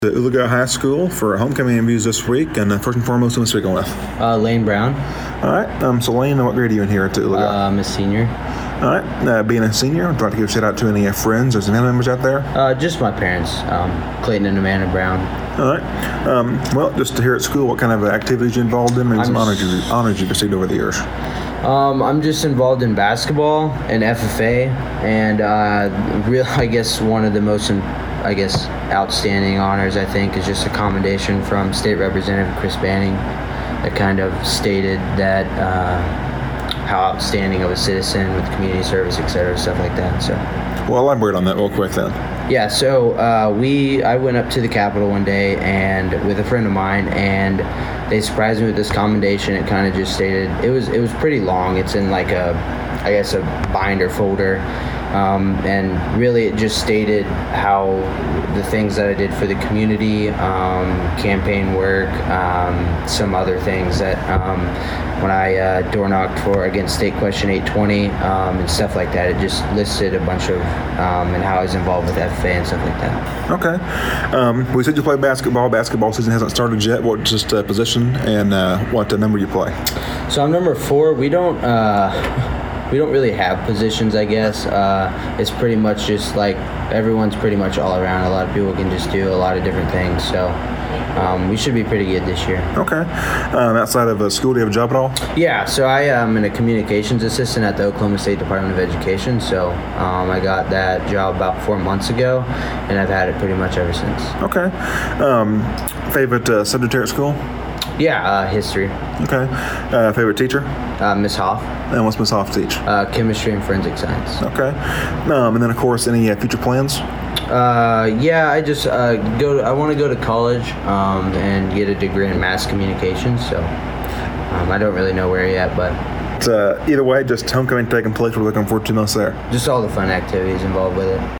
The Oologah High School for homecoming interviews this week, and first and foremost, who am I speaking with? Lane Brown. All right, so Lane, what grade are you in here at the Oologah? I'm a senior. All right, being a senior, I'd like to give a shout out to any friends or some family members out there. Just my parents, Clayton and Amanda Brown. All right, well, just here at school, what kind of activities you involved in, maybe some honors you received over the years? I'm just involved in basketball and FFA, and I guess one of the most outstanding honors, I think, is just a commendation from State Representative Chris Banning that kind of stated that how outstanding of a citizen with community service, et cetera, stuff like that. So, well, elaborate on that real quick then. Yeah, so I went up to the Capitol one day and with a friend of mine, and they surprised me with this commendation. It kind of just stated, it was pretty long. It's in like a binder folder. And really it just stated how the things that I did for the community, campaign work, some other things that when I door knocked against State Question 820 and stuff like that, it just listed a bunch of and how I was involved with FFA and stuff like that. Okay. We said you play basketball. Basketball season hasn't started yet. What just position and what number you play? So I'm number 4. We don't really have positions, I guess. It's pretty much just like everyone's pretty much all around. A lot of people can just do a lot of different things. So we should be pretty good this year. Okay. Outside of school, do you have a job at all? Yeah. So I am a communications assistant at the Oklahoma State Department of Education. So I got that job about 4 months ago, and I've had it pretty much ever since. Okay. Favorite subject here at school? Yeah, history. Okay. Favorite teacher? Miss Hoff. And what's Miss Hoff teach? Chemistry and forensic science. Okay. And then, of course, any future plans? I just I want to go to college and get a degree in mass communication. So I don't really know where yet, but either way, just homecoming taking place. We're looking forward to us there. Just all the fun activities involved with it.